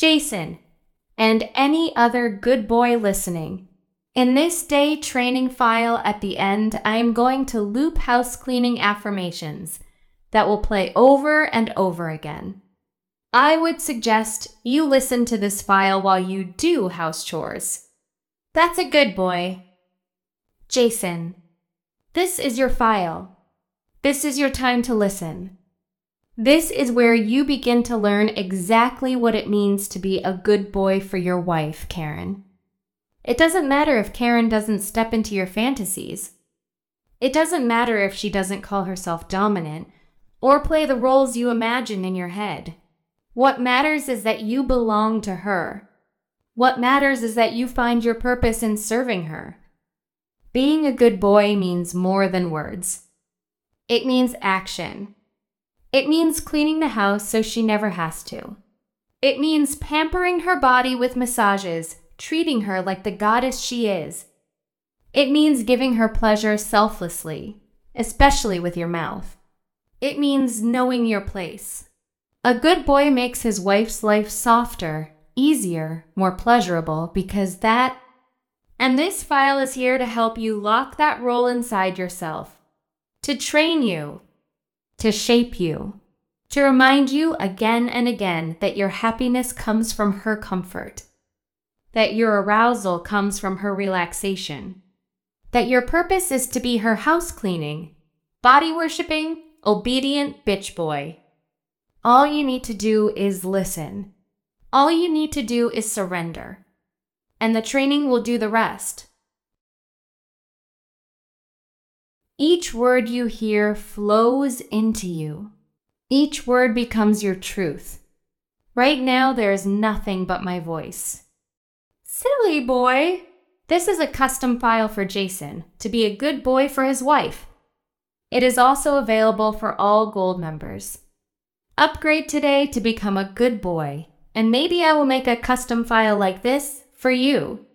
Jason, and any other good boy listening. In this day training file at the end, I am going to loop house cleaning affirmations that will play over and over again. I would suggest you listen to this file while you do house chores. That's a good boy. Jason, this is your file. This is your time to listen. This is where you begin to learn exactly what it means to be a good boy for your wife, Karen. It doesn't matter if Karen doesn't step into your fantasies. It doesn't matter if she doesn't call herself dominant or play the roles you imagine in your head. What matters is that you belong to her. What matters is that you find your purpose in serving her. Being a good boy means more than words. It means action. It means cleaning the house so she never has to. It means pampering her body with massages, treating her like the goddess she is. It means giving her pleasure selflessly, especially with your mouth. It means knowing your place. A good boy makes his wife's life softer, easier, more pleasurable because that... And this file is here to help you lock that role inside yourself, to train you, to shape you, to remind you again and again that your happiness comes from her comfort, that your arousal comes from her relaxation, that your purpose is to be her house cleaning, body worshiping, obedient bitch boy. All you need to do is listen. All you need to do is surrender. And the training will do the rest. Each word you hear flows into you. Each word becomes your truth. Right now, there is nothing but my voice. Silly boy. This is a custom file for Jason to be a good boy for his wife. It is also available for all Gold members. Upgrade today to become a good boy, and maybe I will make a custom file like this for you.